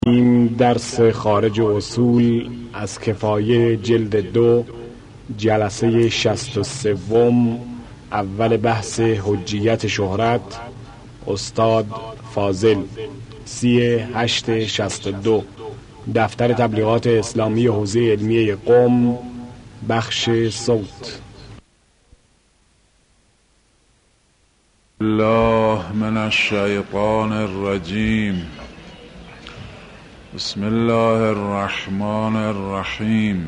این درس خارج اصول از کفایه جلد 2 جلسه 63 اول بحث حجیت شهرت، استاد فاضل 3862 دفتر تبلیغات اسلامی حوزه علمیه قم، بخش صوت. الله من الشیطان الرجیم. بسم الله الرحمن الرحیم.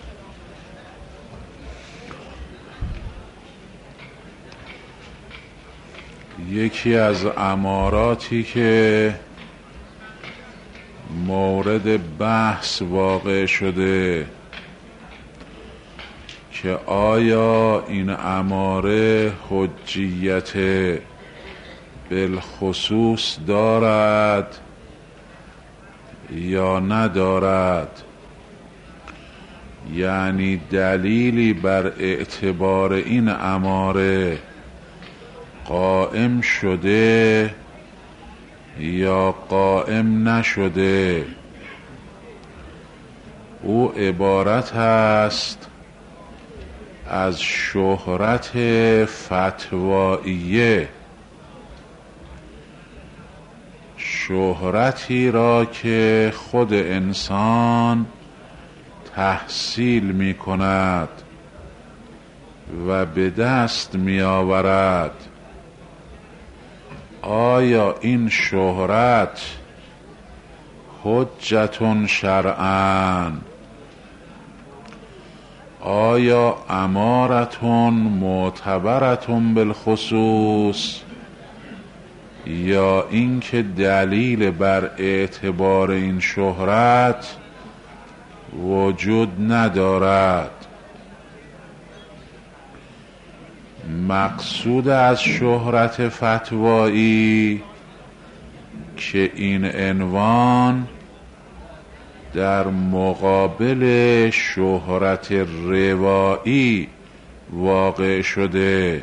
یکی از اماراتی که مورد بحث واقع شده که آیا این اماره حجیت بالخصوص دارد یا ندارد، یعنی دلیلی بر اعتبار این اماره قائم شده یا قائم نشده، او عبارت است از شهرت فتواییه، شهرتی را که خود انسان تحصیل می کند و به دست می آورد. آیا این شهرت حجت شرعاً، آیا امارتون معتبرتون بالخصوص، یا اینکه دلیل بر اعتبار این شهرت وجود ندارد؟ مقصود از شهرت فتوایی که این عنوان در مقابل شهرت روایی واقع شده،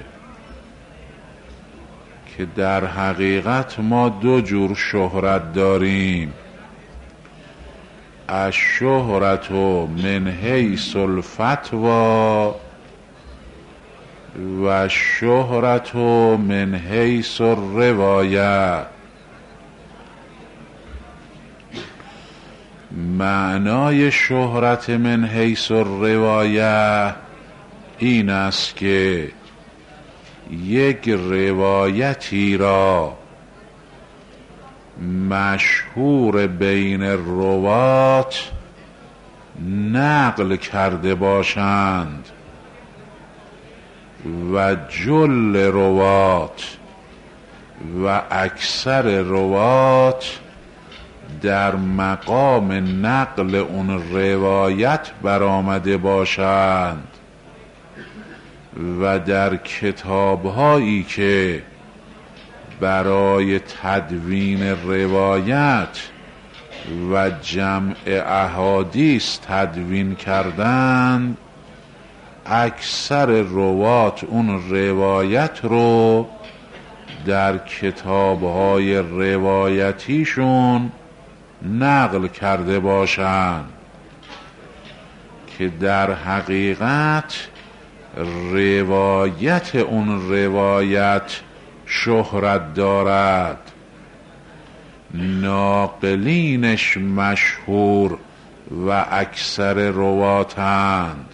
که در حقیقت ما دو جور شهرت داریم: الشهرت من حیث الفتوی و الشهرت من حیث الروایه. معنای شهرت من حیث الروایه این است که یک روایتی را مشهور بین روات نقل کرده باشند و جل روات و اکثر روات در مقام نقل اون روایت برآمده باشند و در کتاب‌هایی که برای تدوین روایت و جمع احادیث تدوین کردند، اکثر روات اون روایت رو در کتاب‌های روایتیشون نقل کرده باشند، که در حقیقت روایت اون روایت شهرت دارد، ناقلینش مشهور و اکثر رواتند،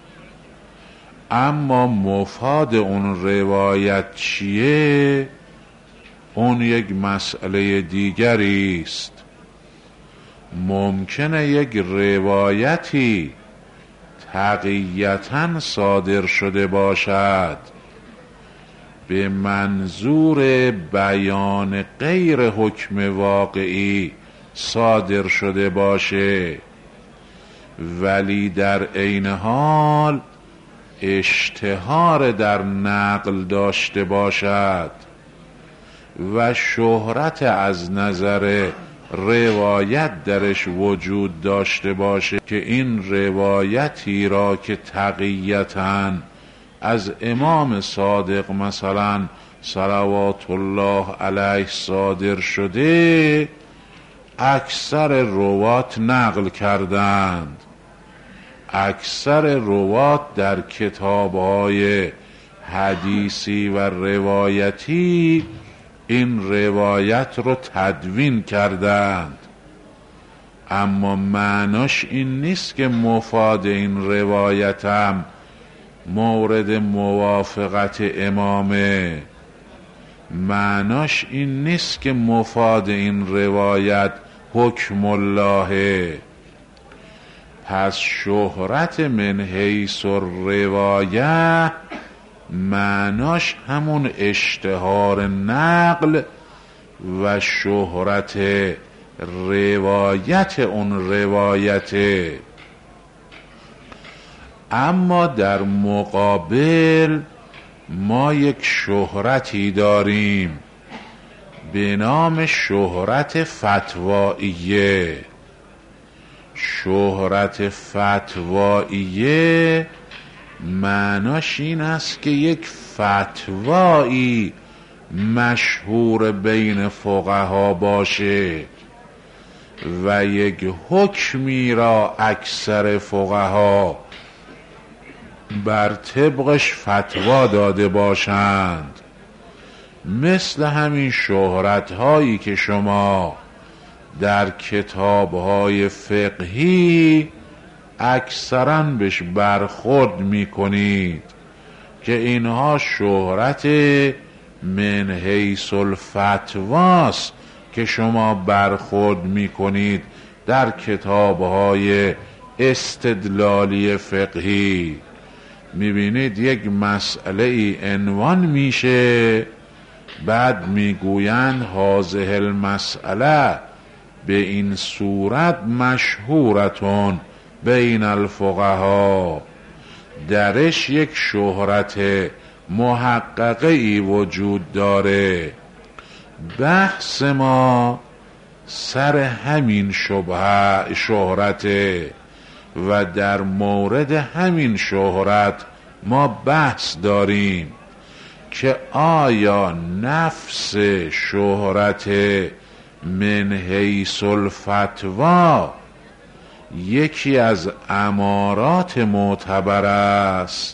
اما مفاد اون روایت چیه؟ اون یک مسئله دیگری است. ممکنه یک روایتی تقییتاً صادر شده باشد به منظور بیان غیر حکم واقعی صادر شده باشه، ولی در عین حال اشتهار در نقل داشته باشد و شهرت از نظر روایت درش وجود داشته باشه، که این روایتی را که تقییتاً از امام صادق مثلا صلوات الله علیه صادر شده، اکثر روات نقل کردند. اکثر روات در کتاب‌های حدیثی و روایتی این روایت رو تدوین کردند، اما معناش این نیست که مفاد این روایتم مورد موافقت امامه. معناش این نیست که مفاد این روایت حکم الله. پس شهرت من حیث الروایه معناش همون اشتهار نقل و شهرت روایت اون روایته. اما در مقابل ما یک شهرتی داریم به نام شهرت فتواییه. شهرت فتواییه معناش این است که یک فتوایی مشهور بین فقها باشه و یک حکمی را اکثر فقها بر طبقش فتوا داده باشند. مثل همین شهرت هایی که شما در کتاب های فقهی اکثراً بهش برخورد می کنید که اینها شهرت من حیث الفتواست که شما برخورد می کنید در کتاب های استدلالی فقهی. می بینید یک مسئله ای عنوان میشه، بعد می گویند هذه المسئله به این صورت مشهورتون بین الفقها. درش یک شهرت محققه ای وجود داره. بحث ما سر همین شهرته و در مورد همین شهرت ما بحث داریم که آیا نفس شهرت من حیث الفتوا یکی از امارات معتبر است،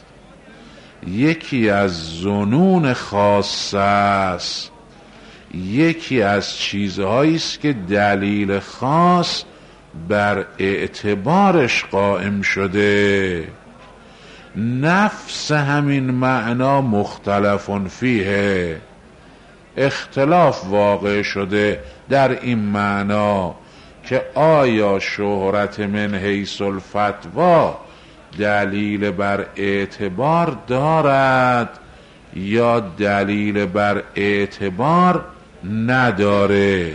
یکی از ظنون خاص است، یکی از چیزهایی است که دلیل خاص بر اعتبارش قائم شده. نفس همین معنا مختلف فیه، اختلاف واقع شده در این معنا که آیا شهرت من حیث الفتوا دلیل بر اعتبار دارد یا دلیل بر اعتبار نداره.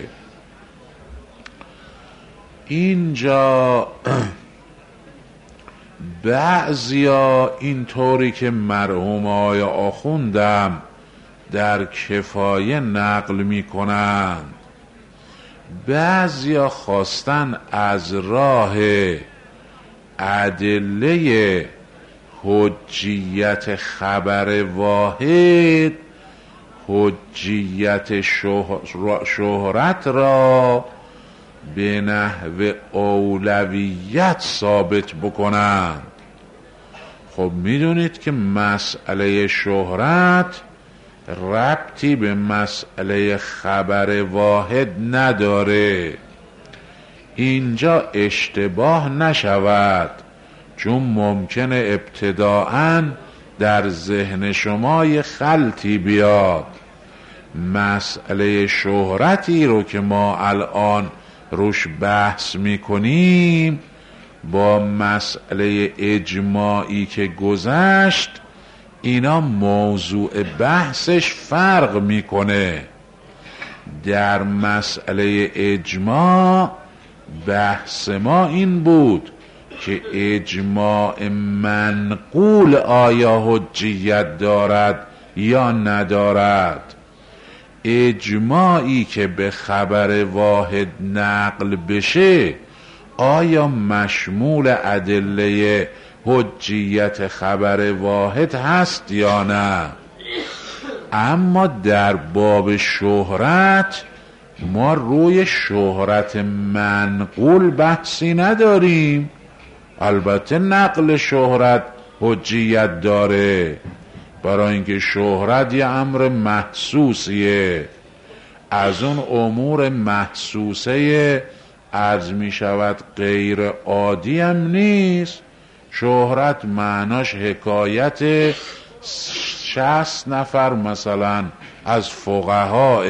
اینجا بعضیا اینطوری که مرحوم آقای آخوندم در کفایه نقل می کنند، بعضیا خواستن از راه ادله حجیت خبر واحد حجیت شهرت را به نحو اولویت ثابت بکنند. خب میدونید که مسئله شهرت ربطی به مسئله خبر واحد نداره. اینجا اشتباه نشود، چون ممکنه ابتداءً در ذهن شما یه خلطی بیاد. مسئله شهرتی رو که ما الان روش بحث میکنیم با مسئله اجماعی که گذشت، اینا موضوع بحثش فرق میکنه. در مسئله اجماع بحث ما این بود که اجماع منقول آیا حجیت دارد یا ندارد. اجماعی که به خبر واحد نقل بشه آیا مشمول ادله حجیت خبر واحد هست یا نه. اما در باب شهرت ما روی شهرت منقول بحثی نداریم. البته نقل شهرت حجیت داره، برای اینکه شهرت یه امر محسوسیه، از اون امور محسوسه عرض می شود غیر عادی هم نیست. شهرت معناش حکایت 60 نفر مثلا از فقها،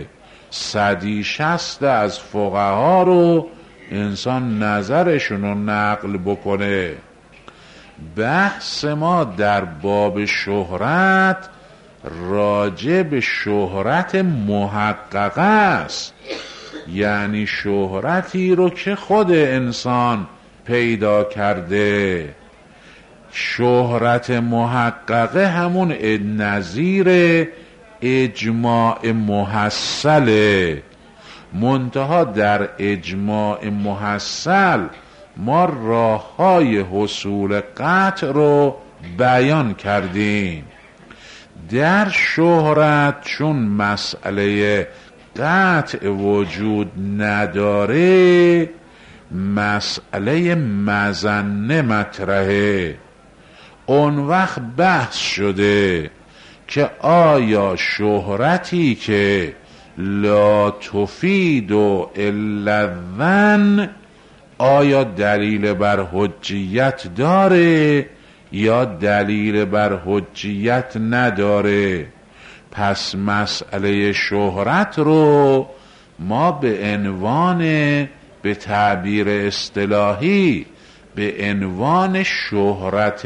160 از فقها رو انسان نظرشون رو نقل بکنه. بحث ما در باب شهرت راجع به شهرت محققه است، یعنی شهرتی رو که خود انسان پیدا کرده. شهرت محققه همون نظیر اجماع محصله. منتها در اجماع محصل ما راه‌های حصول قطع رو بیان کردیم. در شهرت چون مسئله قطع وجود نداره، مسئله مظنه مطرحه. اون وقت بحث شده که آیا شهرتی که لا تفید و الا الظن آیا دلیل بر حجیت داره یا دلیل بر حجیت نداره؟ پس مسئله شهرت رو ما به عنوان، به تعبیر اصطلاحی، به عنوان شهرت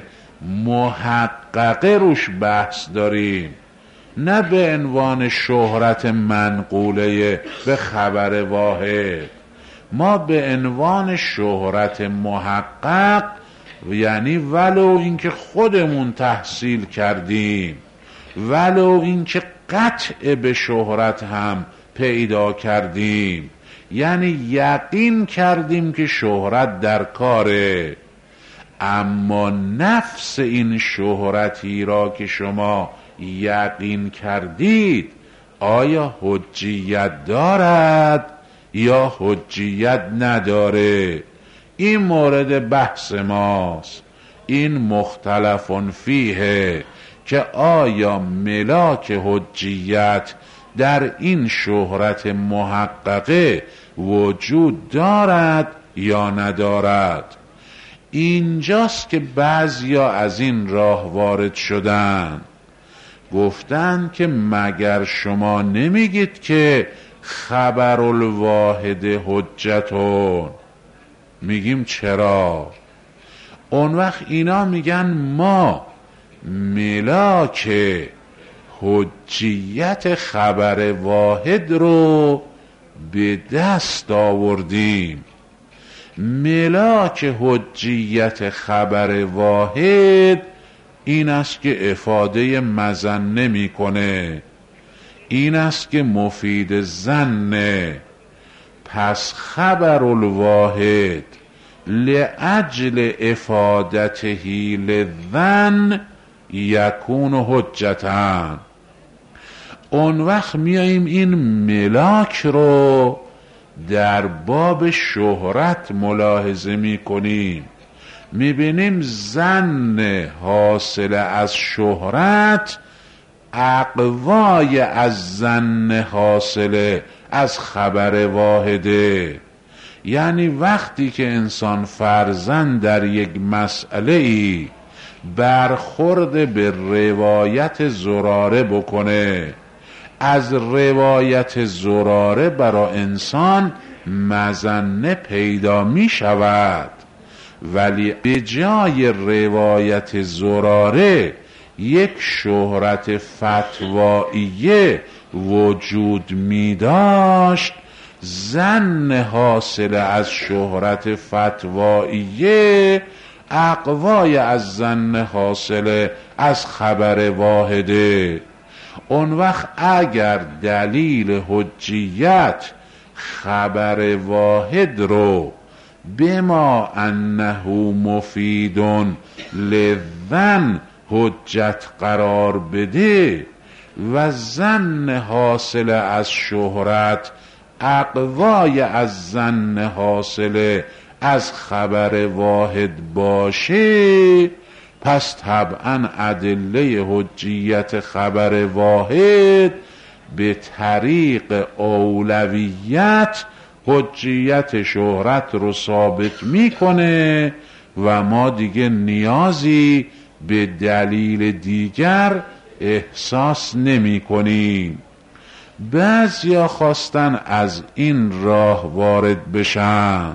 محققه روش بحث داریم، نه به عنوان شهرت منقوله به خبر واحد. ما به عنوان شهرت محقق، یعنی ولو اینکه خودمون تحصیل کردیم، ولو اینکه قطع به شهرت هم پیدا کردیم، یعنی یقین کردیم که شهرت در کاره، اما نفس این شهرتی را که شما یقین کردید آیا حجیت دارد یا حجیت نداره؟ این مورد بحث ماست. این مختلف فیه که آیا ملاک حجیت در این شهرت محققه وجود دارد یا ندارد. اینجاست که بعضیا از این راه وارد شدن، گفتن که مگر شما نمیگید که خبر الواحد حجتون؟ میگیم چرا؟ اون وقت اینا میگن ما ملاک حجیت خبر واحد رو به دست آوردیم. ملاک حجیت خبر واحد این است که افاده مظنه میکنه، این است که مفید ظنه. پس خبر الواحد لأجل افادته للظن یکون حجتن. اون وقت میاییم این ملاک رو در باب شهرت ملاحظه میکنیم، میبینیم ظن حاصل از شهرت اقوای از ظن حاصل از خبر واحده. یعنی وقتی که انسان فرضاً در یک مسئله ای برخورد به روایت زراره بکنه، از روایت زراره برای انسان مظنه پیدا می شود، ولی به جای روایت زراره یک شهرت فتواییه وجود می داشت. ظن حاصل از شهرت فتواییه اقوای از ظن حاصل از خبر واحده. اون وقت اگر دلیل حجیت خبر واحد رو بما انه مفید للظن حجت قرار بده و ظن حاصل از شهرت اقوای از ظن حاصله از خبر واحد باشه، پس طبعا ادله حجیت خبر واحد به طریق اولویت حجیت شهرت رو ثابت میکنه و ما دیگه نیازی به دلیل دیگر احساس نمی کنیم. بعضیا خواستن از این راه وارد بشن،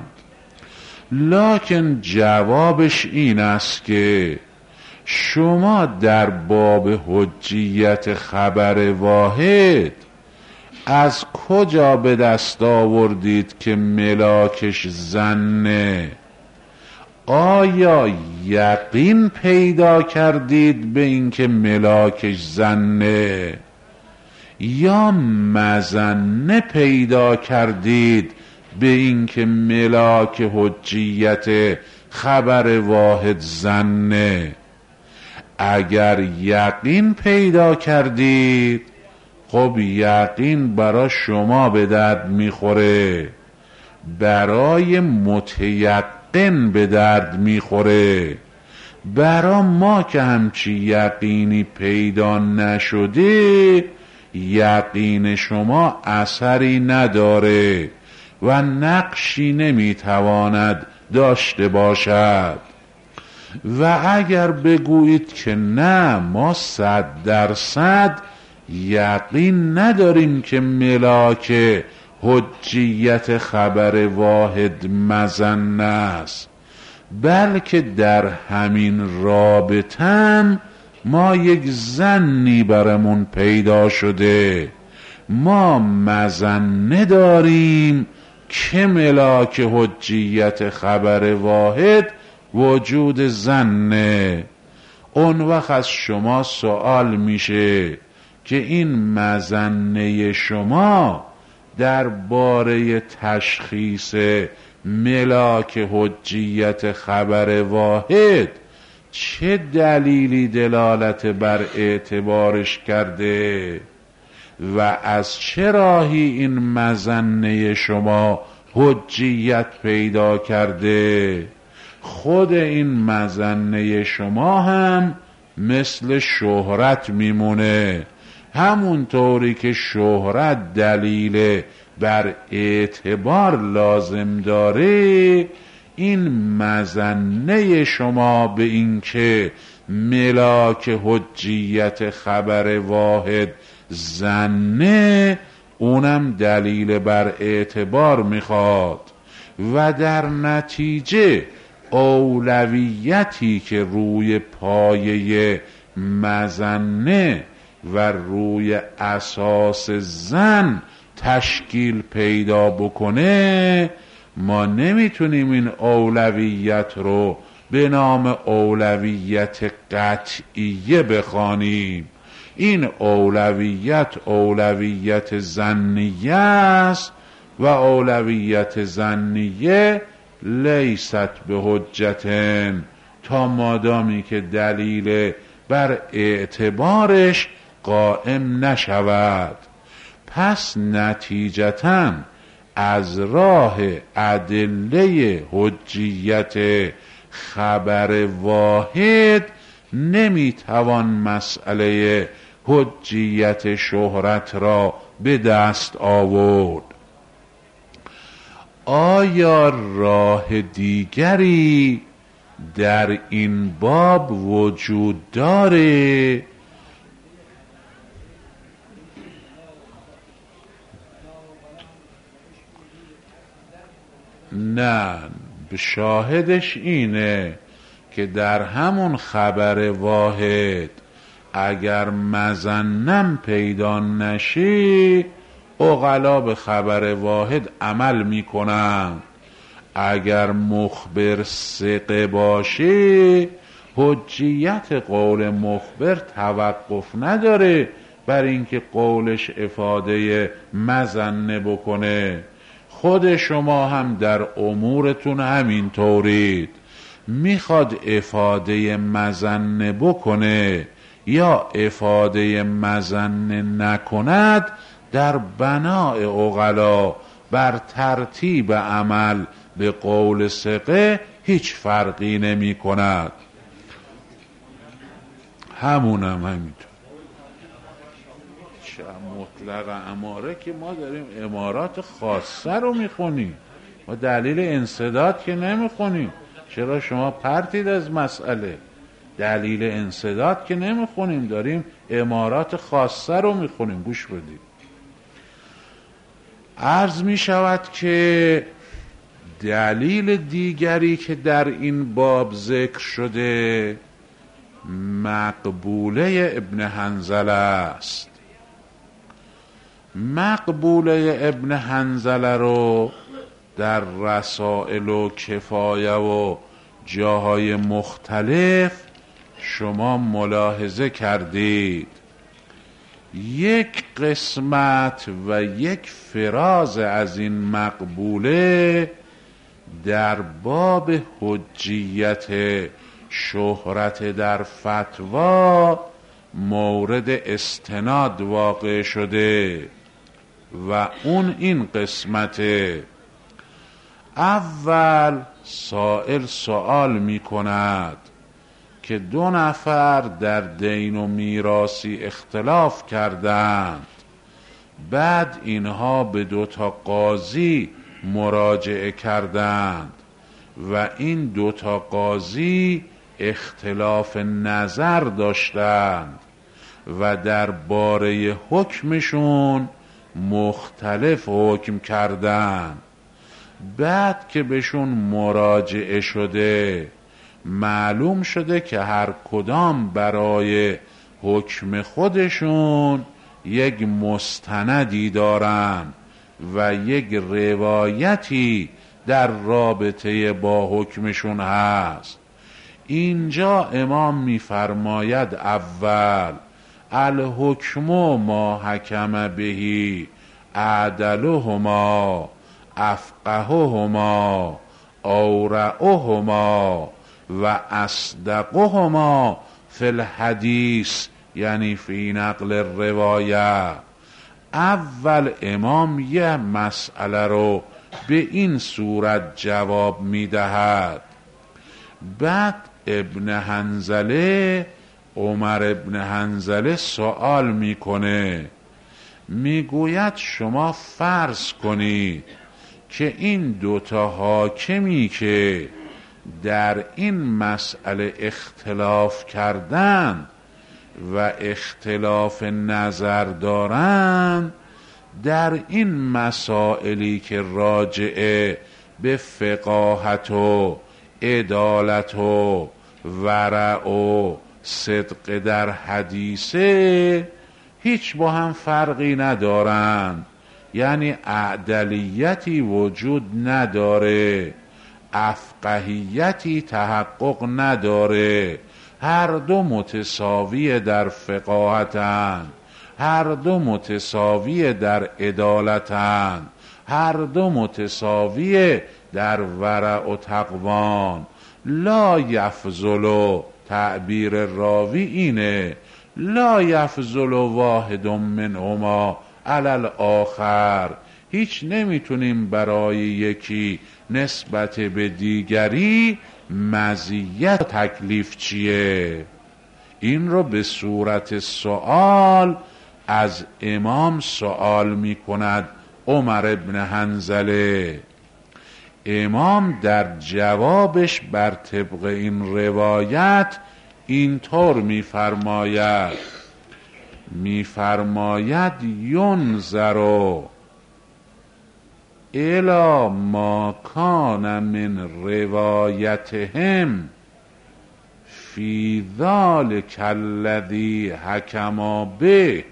لکن جوابش این است که شما در باب حجیت خبر واحد از کجا به دست آوردید که ملاکش ظنه؟ آیا یقین پیدا کردید به اینکه ملاکش ظنه، یا مظنه پیدا کردید به اینکه ملاک حجیت خبر واحد ظنه؟ اگر یقین پیدا کردید، خب یقین برای شما به درد میخوره، برای متیقن به درد میخوره. برای ما که همچی یقینی پیدا نشده، یقین شما اثری نداره و نقشی نمیتواند داشته باشد. و اگر بگویید که نه، ما 100% یقین نداریم که ملاک حجیت خبر واحد مظنه است، بلکه در همین رابطه ما یک ظنی برامون پیدا شده، ما مظنه داریم که ملاک حجیت خبر واحد وجود ظنه. اون وقت از شما سوال میشه که این مظنه شما درباره تشخیص ملاک حجیت خبر واحد چه دلیلی دلالت بر اعتبارش کرده و از چه راهی این مظنه شما حجیت پیدا کرده؟ خود این مظنه شما هم مثل شهرت میمونه، همونطوری که شهرت دلیل بر اعتبار لازم داره، این مظنه شما به این که ملاک حجیت خبر واحد ظنه، اونم دلیل بر اعتبار میخواد و در نتیجه اولویتی که روی پایه مظنه و روی اساس ظن تشکیل پیدا بکنه، ما نمیتونیم این اولویت رو به نام اولویت قطعیه بخوانیم. این اولویت ظنیه است و اولویت ظنیه لیست به حجتن، تا مادامی که دلیل بر اعتبارش قائم نشود. پس نتیجتاً از راه ادله حجیت خبر واحد نمیتوان مسئله حجیت شهرت را به دست آورد. آیا راه دیگری در این باب وجود داره؟ نه، شاهدش اینه که در همون خبر واحد اگر مظنم پیدا نشه، عقلا به خبر واحد عمل میکنن. اگر مخبر ثقه باشه، حجیت قول مخبر توقف نداره بر اینکه قولش افاده مظنه بکنه. خود شما هم در امورتون همین طورید، میخواد افاده مظنه بکنه یا افاده مظنه نکند، در بناء عقلا بر ترتیب عمل به قول ثقه هیچ فرقی نمی کند. همونم همینطور. چه مطلق اماره که ما داریم امارات خاصه رو میخونیم، ما دلیل انسداد که نمیخونیم. چرا شما پرتید از مسئله؟ دلیل انسداد که نمیخونیم، داریم امارات خاصه رو میخونیم. گوش بدید. عرض میشود که دلیل دیگری که در این باب ذکر شده مقبوله ابن حنظله است. مقبوله ابن حنظله رو در رسائل و کفایه و جاهای مختلف شما ملاحظه کردید. یک قسمت و یک فراز از این مقبوله در باب حجیت شهرت در فتوا مورد استناد واقع شده و اون این قسمته. اول سائل سوال می کند که 2 نفر در دین و میراثی اختلاف کردند، بعد اینها به 2 قاضی مراجعه کردند و این 2 قاضی اختلاف نظر داشتند و درباره حکمشون مختلف حکم کردند. بعد که بهشون مراجعه شده معلوم شده که هر کدام برای حکم خودشون یک مستندی دارن و یک روایتی در رابطه با حکمشون هست. اینجا امام میفرماید اول الحکم ما حکم بهی اعدلهما افقههما اورعهما و اصدقهما فی الحدیث، یعنی فی نقل روایه. اول امام یه مسئله رو به این صورت جواب میدهد. بعد ابن حنظله، عمر ابن حنظله سوال میکنه، میگوید شما فرض کنید که این 2 حاکمی که در این مسئله اختلاف کردن و اختلاف نظر دارن در این مسائلی که راجعه به فقاهت و عدالت و ورع و صدق در حدیثه هیچ با هم فرقی ندارن، یعنی اعدلیتی وجود نداره، افقهیتی تحقق نداره، هر 2 متساوی در فقاهتن، هر 2 متساوی در عدالتن، هر 2 متساوی در ورع و تقوان. لا یفضل، تعبیر راوی اینه، لا یفضل واحد منهما علی الاخر، هیچ نمیتونیم برای یکی نسبت به دیگری مزیت تکلیف چیه. این رو به صورت سوال از امام سوال میکند عمر ابن حنظله. امام در جوابش بر طبق این روایت اینطور میفرماید ینظر الی ما کان من روایتهم فی ذلک الذی حکما به.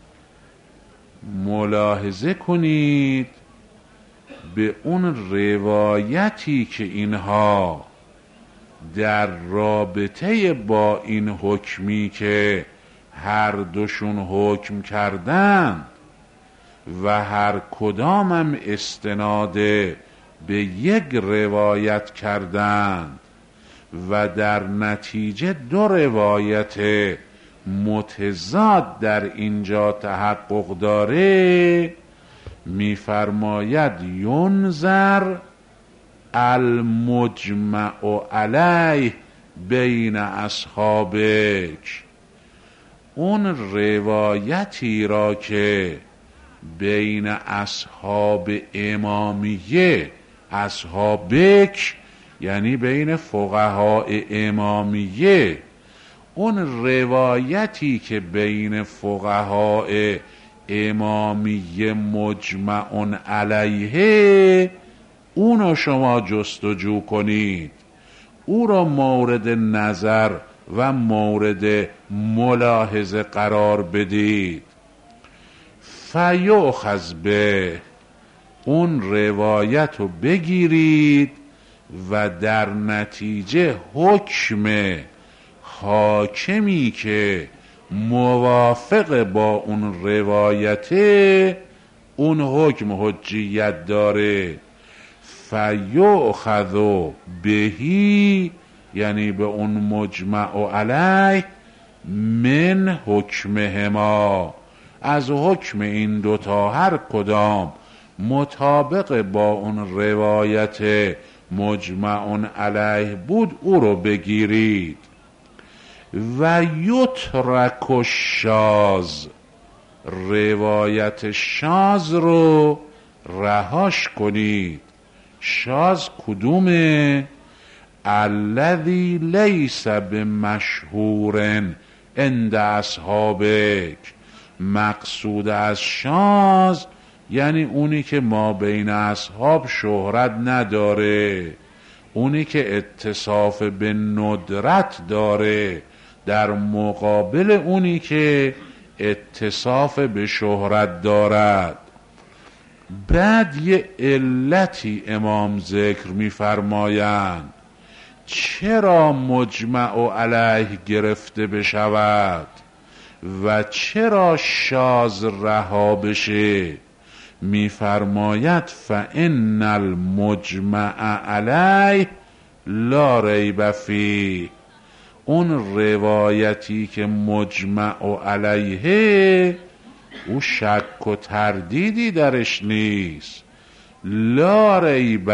ملاحظه کنید به اون روایتی که اینها در رابطه با این حکمی که هر 2شون حکم کردند و هر کدامم استناد به یک روایت کردند و در نتیجه 2 روایت متضاد در اینجا تحقق داره، میفرماید ینظر المجمع علیه بین اصحابک، اون روایتی را که بین اصحاب امامیه، اصحابک یعنی بین فقهای امامیه، اون روایتی که بین فقهای امامیه مجمع علیه، اونو شما جستجو کنید، او را مورد نظر و مورد ملاحظه قرار بدید. فیؤخذ به، اون روایت رو بگیرید و در نتیجه حکم حاکمی که موافق با اون روایته، اون حکم حجیت داره. فیؤخذ بهی یعنی به اون مجمع علیه، من حکمهما، از حکم این دوتا هر کدام مطابق با اون روایت مجمع علیه بود او رو بگیرید. و یترک الشاذ، روایت شاذ رو رهاش کنید. شاذ کدومه؟ الذی لیس بمشهور عند اصحابک، مقصود از شاذ یعنی اونی که ما بین اصحاب شهرت نداره، اونی که اتصاف به ندرت داره، در مقابل اونی که اتصاف به شهرت دارد. بعد یه علتی امام ذکر می‌فرمایند چرا مجمع علیه گرفته بشود و چرا شاذ رها بشه. می‌فرماید فإن المجمع علیه لا ریب فیه، اون روایتی که مجمع علیه او شک و تردیدی درش نیست. لا ریب،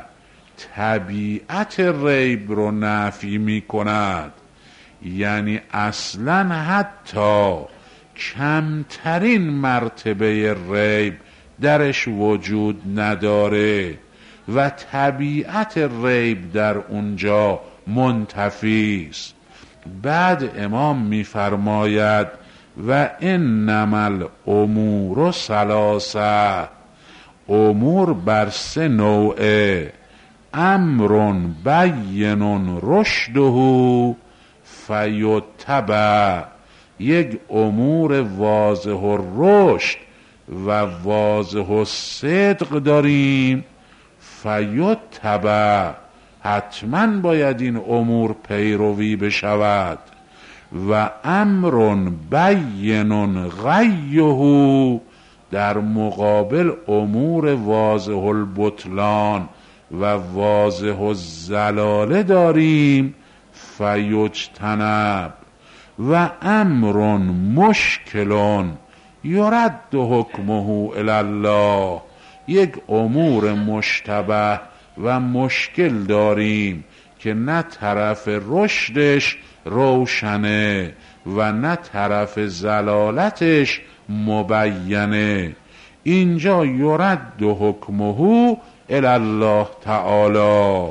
طبیعت ریب رو نفی می کند، یعنی اصلا حتی کمترین مرتبه ریب درش وجود نداره و طبیعت ریب در اونجا منتفی است. بعد امام می‌فرماید و انما الامور ثلاثه، امور بر سه نوعه. امر بین رشده فیتبع، یک امور واضح الرشد و واضح الصدق داریم، فیتبع، حتما باید این امور پیروی بشود. و امر بین غیه، در مقابل امور واضح البطلان و واضح الضلاله داریم، فیجتنب. و امر مشکل یرد حکمه الی الله، یک امور مشتبه و مشکل داریم که نه طرف رشدش روشنه و نه طرف ضلالتش مبینه. اینجا یرد حکمه الی الله تعالی.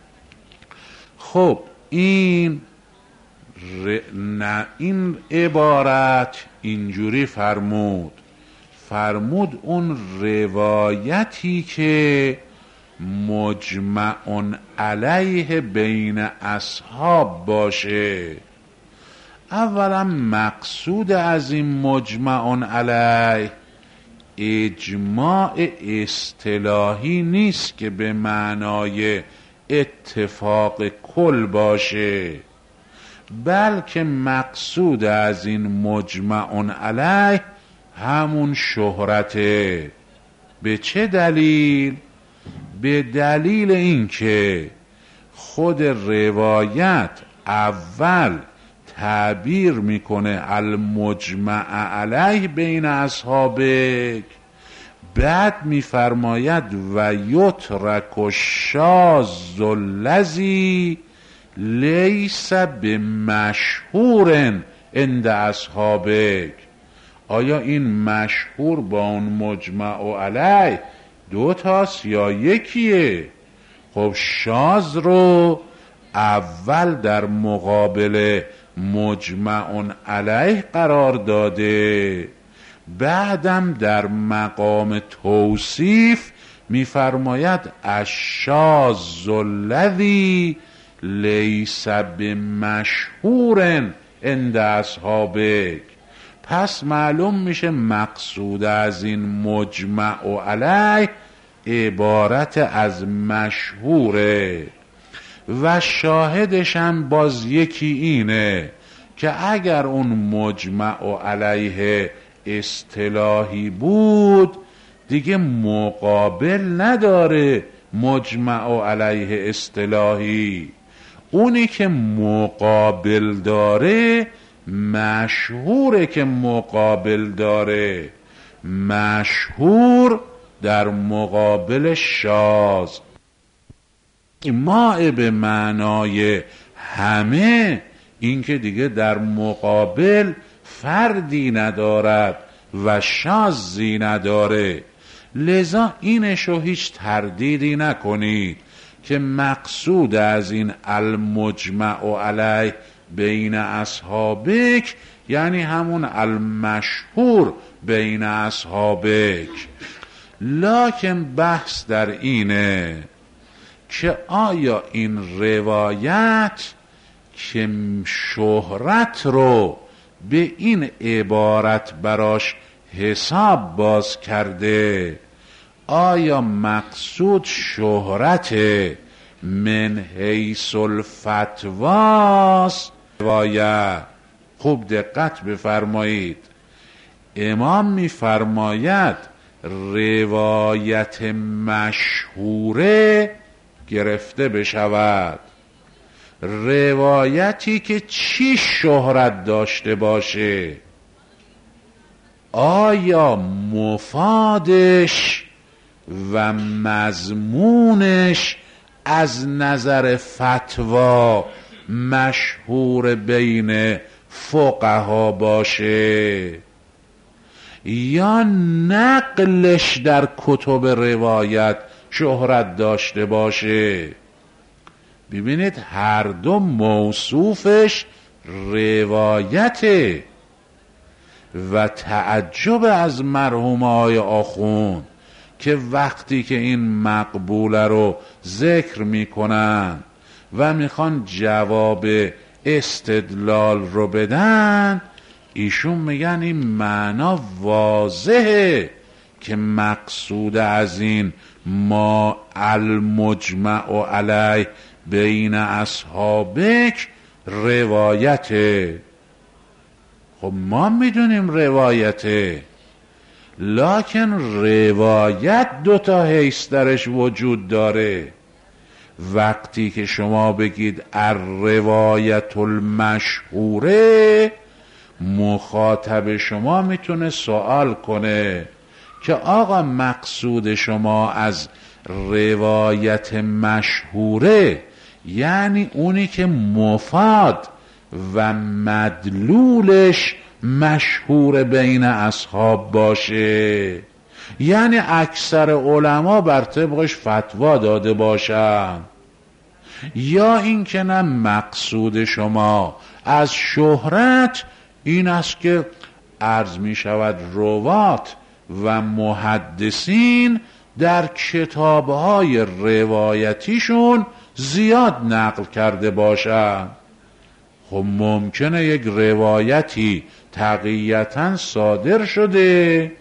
خب این عبارت اینجوری فرمود اون روایتی که مجمع علیه بین اصحاب باشه، اولا مقصود از این مجمع علیه اجماع اصطلاحی نیست که به معنای اتفاق کل باشه، بلکه مقصود از این مجمع علیه همون شهرته. به چه دلیل؟ به دلیل اینکه خود روایت اول تعبیر میکنه المجمع علیه بین اصحابک، بعد میفرماید و یترک الشاذ الذی لیس بمشهور عند اصحابک. آیا این مشهور با اون مجمع علیه دو تاست یا یکیه؟ خب شاذ رو اول در مقابل مجمع علیه قرار داده، بعدم در مقام توصیف میفرماید الشاذ الذی لیس بمشهور عند اصحابک. پس معلوم میشه مقصود از این مجمع علیه عبارت از مشهوره و شاهدش هم باز یکی اینه که اگر اون مجمع علیه اصطلاحی بود دیگه مقابل نداره. مجمع علیه اصطلاحی اونی که مقابل داره مشهوره که مقابل داره. مشهور در مقابل شاذ. ما به معنای همه، این که دیگه در مقابل فردی ندارد و شاذی نداره. لذا اینشو هیچ تردیدی نکنید که مقصود از این المجمع علیه بین اصحابک یعنی همون المشهور بین اصحابک. لکن بحث در اینه که آیا این روایت که شهرت رو به این عبارت براش حساب باز کرده، آیا مقصود شهرت من حیث الفتواست؟ روایت خوب دقت بفرمایید، امام میفرماید روایت مشهوره گرفته بشود. روایتی که چی شهرت داشته باشه، آیا مفادش و مضمونش از نظر فتوا مشهور بین فقها باشه یا نقلش در کتب روایت شهرت داشته باشه. ببینید هر دو موصوفش روایته و تعجب از مرحوم آقای آخوند که وقتی که این مقبوله رو ذکر میکنن و میخوان جواب استدلال رو بدن، ایشون میگن این معنا واضحه که مقصود از این ما المجمع علیه بین اصحابک روایته. خب ما میدونیم روایته، لکن روایت دوتا حیث درش وجود داره. وقتی که شما بگید الروایت المشهوره، مخاطب شما میتونه سوال کنه که آقا مقصود شما از روایت مشهوره یعنی اونی که مفاد و مدلولش مشهور بین اصحاب باشه، یعنی اکثر علما بر طبقش فتوا داده باشن، یا این که نه مقصود شما از شهرت این است که عرض می شود روات و محدثین در کتابهای روایتیشون زیاد نقل کرده باشن. خب ممکنه یک روایتی تقییتاً صادر شده،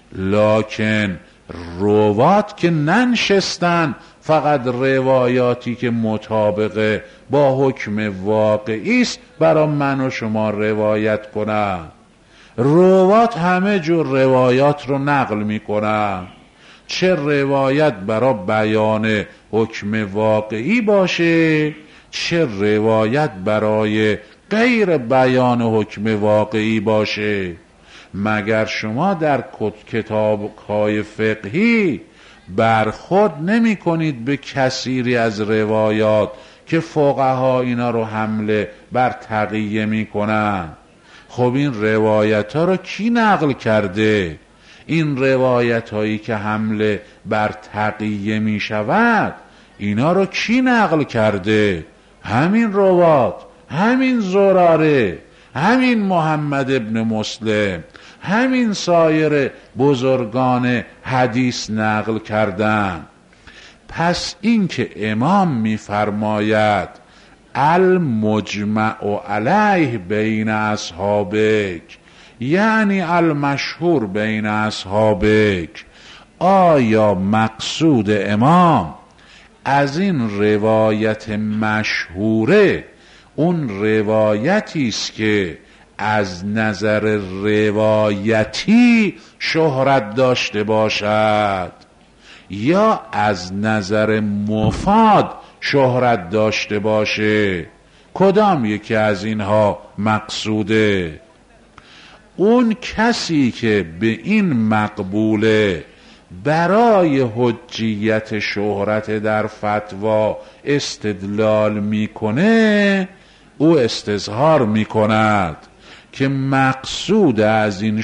لکن روات که ننشستن فقط روایاتی که مطابق با حکم واقعی است برای من و شما روایت کنن. روات همه جور روایات رو نقل میکنن، چه روایت برای بیان حکم واقعی باشه، چه روایت برای غیر بیان حکم واقعی باشه. مگر شما در کتاب‌های فقهی برخورد نمی کنید به کثیری از روایات که فقها اینا رو حمله بر تقیه می کنن؟ خب این روایت ها رو کی نقل کرده؟ این روایت هایی که حمله بر تقیه می شود اینا رو کی نقل کرده؟ همین روات، همین زراره، همین محمد ابن مسلم، همین سایر بزرگان حدیث نقل کردن. پس این که امام می‌فرماید المجمع علیه بین اصحابک، یعنی المشهور بین اصحابک، آیا مقصود امام از این روایت مشهوره اون روایتی است که از نظر روایتی شهرت داشته باشد یا از نظر مفاد شهرت داشته باشه؟ کدام یکی از اینها مقصوده؟ اون کسی که به این مقبوله برای حجیت شهرت در فتوا استدلال میکنه، او استظهار میکند که مقصود از این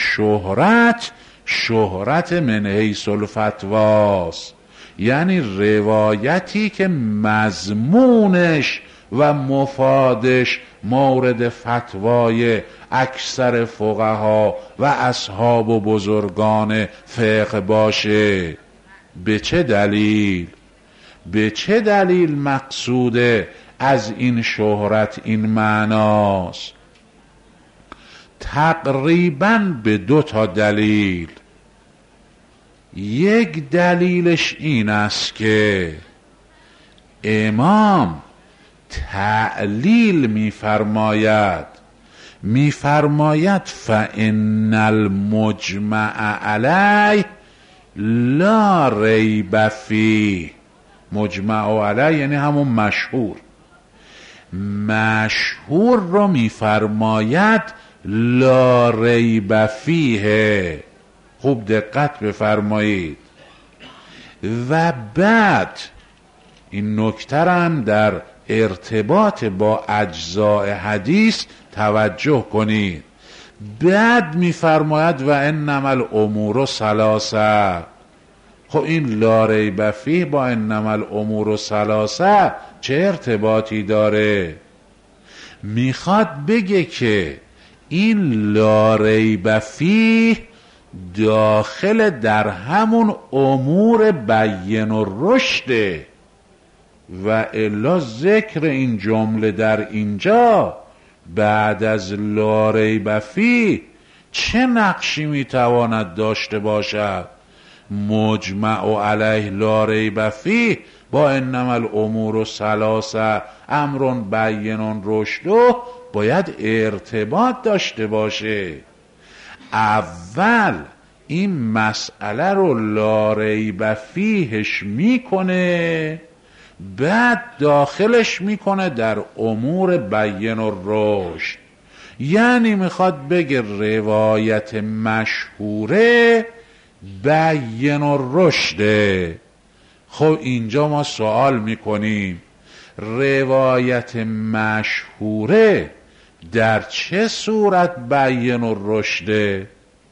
شهرت من حیث الفتواست، یعنی روایتی که مضمونش و مفادش مورد فتوای اکثر فقها و اصحاب و بزرگان فقه باشه. به چه دلیل مقصود از این شهرت این معناست؟ تقریباً به 2 دلیل. یک دلیلش این است که امام تعلیل میفرماید فإن المجمع علیه لا ریب فیه. مجمع علیه یعنی همون مشهور رو میفرماید لا ریب فیه. خوب دقت بفرمایید. و بعد این نکته هم در ارتباط با اجزاء حدیث توجه کنید. بعد میفرماید و انما الامور ثلاثه. خب این لا ریب فیه با انما الامور ثلاثه چه ارتباطی داره؟ میخواد بگه که این لا ریب فیه داخل در همون امور بین و رشده و الا ذکر این جمله در اینجا بعد از لا ریب فیه چه نقشی میتواند داشته باشد؟ مجمع علیه لا ریب فیه با انما الامور ثلاثه امر بین رشد باید ارتباط داشته باشه. اول این مسئله رو لا ریب فیهش میکنه، بعد داخلش میکنه در امور بین و رشد. یعنی میخواد بگه روایت مشهوره بین و رشده. خب اینجا ما سوال میکنیم روایت مشهوره در چه صورت بین و رشده؟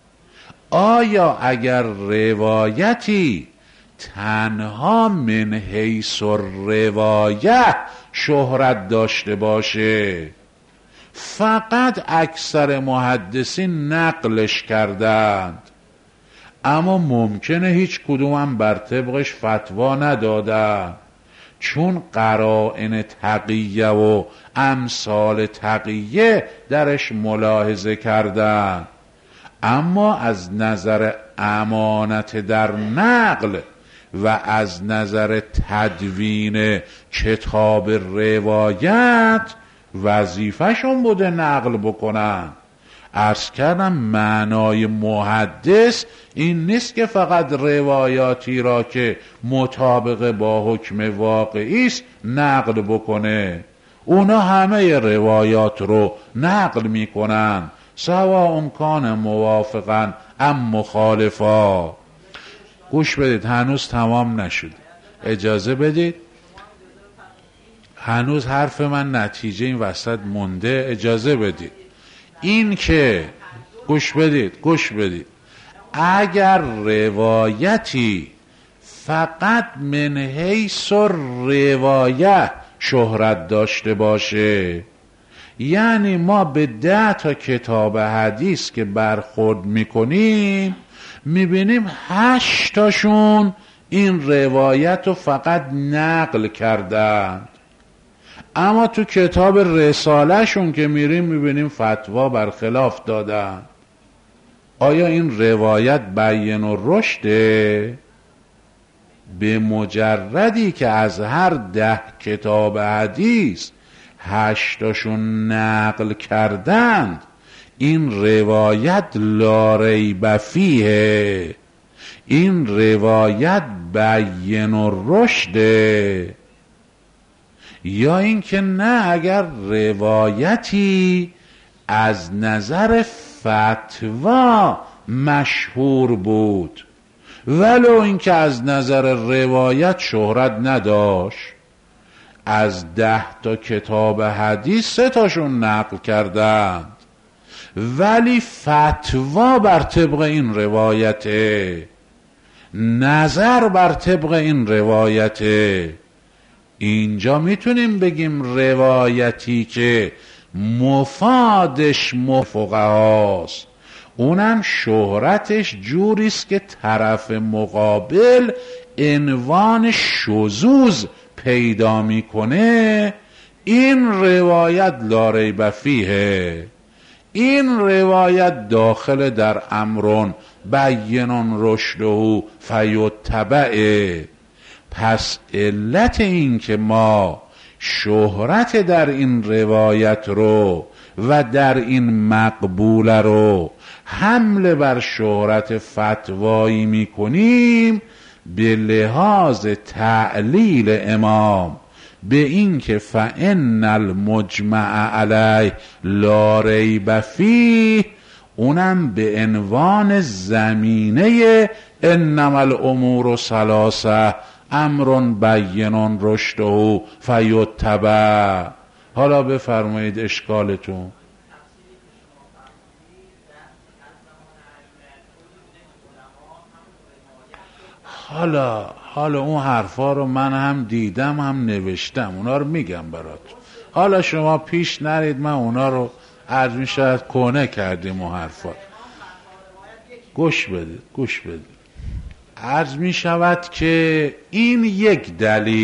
آیا اگر روایتی تنها من حیث الروایه شهرت داشته باشه، فقط اکثر محدثین نقلش کردند، اما ممکنه هیچ کدوم بر طبقش فتوا ندادن چون قرائن تقیه و امثال تقیه درش ملاحظه کردن، اما از نظر امانت در نقل و از نظر تدوین کتاب روایت وظیفه‌شون بوده نقل بکنن. عرض کردم معنای محدث این نیست که فقط روایاتی را که مطابق با حکم واقعی است نقل بکنه. اونا همه روایات رو نقل میکنن، سواء کان موافقا ام مخالفا. گوش بدید، هنوز تمام نشد، اجازه بدید، هنوز حرف من نتیجه این وسط مونده، اجازه بدید. این که گوش بدید اگر روایتی فقط من حیث روایه شهرت داشته باشه، یعنی ما به 10 تا کتاب حدیث که برخورد میکنیم میبینیم 8 تاشون این روایت رو فقط نقل کردند، اما تو کتاب رساله شون که میریم میبینیم فتوا برخلاف دادن. آیا این روایت بیان و رشده؟ به مجردی که از هر 10 کتاب حدیث 8 تاشون نقل کردند، این روایت لا ریب فیه، این روایت بیان و رشده. یا این که نه، اگر روایتی از نظر فتوا مشهور بود ولو این که از نظر روایت شهرت نداشت، از 10 تا کتاب حدیث 3 تاشون نقل کردند ولی فتوا بر طبق این روایته، نظر بر طبق این روایته. اینجا میتونیم بگیم روایتی که مفادش فقهاست، اونم شهرتش جوریست که طرف مقابل عنوان شذوذ پیدا میکنه، این روایت لا ریب فیه، این روایت داخل در امرون بیان رشده فیتبعه. پس علت این که ما شهرت در این روایت رو و در این مقبول رو حمله بر شهرت فتوایی میکنیم به لحاظ تعلیل امام به این که فإن المجمع علیه لا ریب فیه، اونم به عنوان زمینه انما الامور ثلاثه امر بیان رشده فیتبع. حالا بفرمایید اشکالتون. حالا اون حرفا رو من هم دیدم هم نوشتم، اونا رو میگم براتون. حالا شما پیش نرید، من اونا رو عرض می شود کنه کردیم اون حرفا. گوش بدید عرض می شود که این یک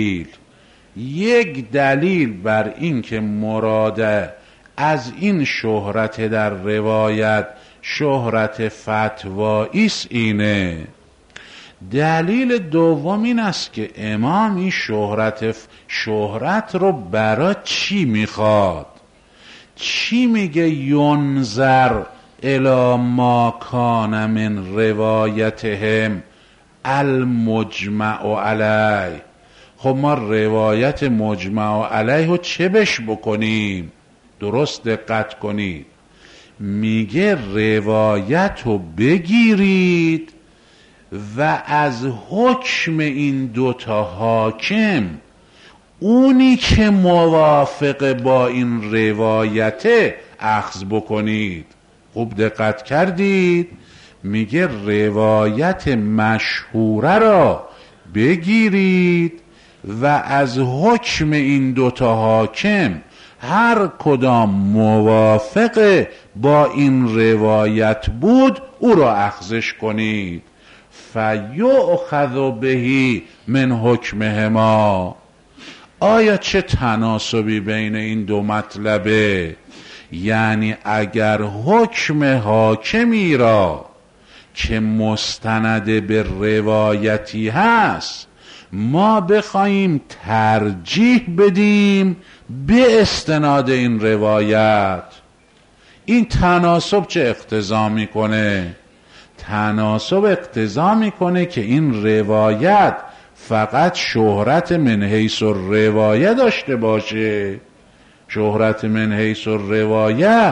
دلیل بر این که مراده از این شهرت در روایت شهرت فتوایی است اینه. دلیل دوم این است که امام این شهرت رو برای چی میخواد؟ چی میگه ینظر الی ما کان من روایتهم المجمع علیه؟ خب ما روایت مجمع علیه رو چه بش بکنیم؟ درست دقت کنید، میگه روایت رو بگیرید و از حکم این 2 تا حاکم اونی که موافق با این روایت اخذ بکنید. خوب دقت کردید، میگه روایت مشهوره را بگیرید و از حکم این 2 تا حاکم هر کدام موافق با این روایت بود او را اخذش کنید. فیؤخذ به من حکمهما. آیا چه تناسبی بین این 2 مطلبه؟ یعنی اگر حکم حاکمی را که مستند به روایتی هست ما بخوایم ترجیح بدیم به استناد این روایت، این تناسب چه اقتضا میکنه؟ تناسب اقتضا میکنه که این روایت فقط شهرت من حیث الروایه داشته باشه. شهرت من حیث الروایه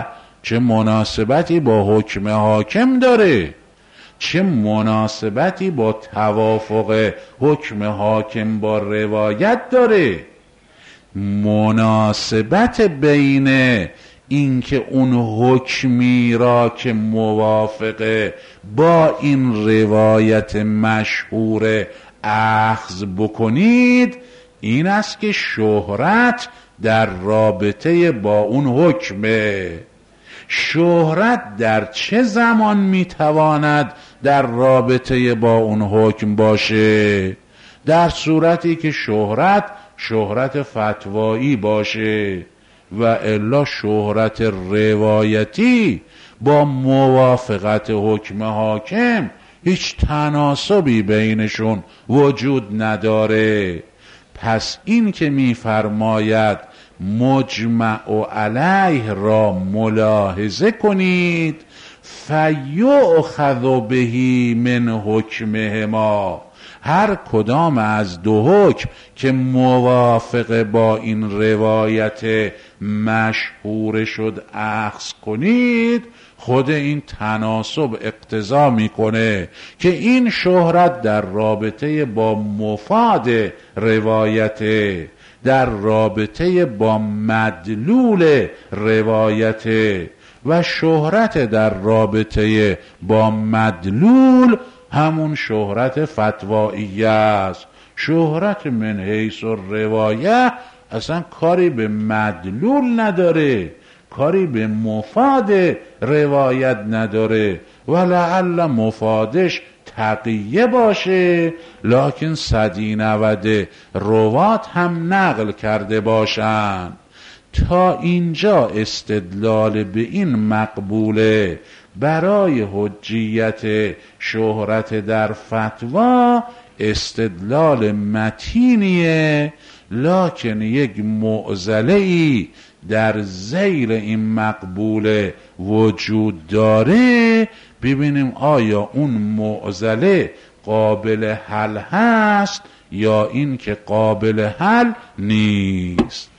چه مناسبتی با حکم حاکم داره؟ چه مناسبتی با توافق حکم حاکم با روایت داره؟ مناسبت بین اینکه اون حکمی را که موافقه با این روایت مشهور اخذ بکنید این است که شهرت در رابطه با اون حکمه. شهرت در چه زمان میتواند در رابطه با اون حکم باشه؟ در صورتی که شهرت فتوایی باشه، و الا شهرت روایتی با موافقت حکم حاکم هیچ تناسبی بینشون وجود نداره. پس این که میفرماید مجمع علیه را ملاحظه کنید، فیؤخذ بهی من حکمهما، هر کدام از دو حکم که موافق با این روایت مشهور شد اخذ کنید، خود این تناسب اقتضا میکنه که این شهرت در رابطه با مفاد روایت، در رابطه با مدلول روایت، و شهرت در رابطه با مدلول همون شهرت فتوایی است. شهرت من حیث الروایه اصلا کاری به مدلول نداره، کاری به مفاد روایت نداره، ولعل مفادش تقیه باشه، لکن 190 روات هم نقل کرده باشن. تا اینجا استدلال به این مقبوله برای حجیت شهرت در فتوا، استدلال متینیه، لکن یک معضله‌ای در ذیل این مقبوله وجود داره. ببینیم آیا اون معضله قابل حل هست یا این که قابل حل نیست.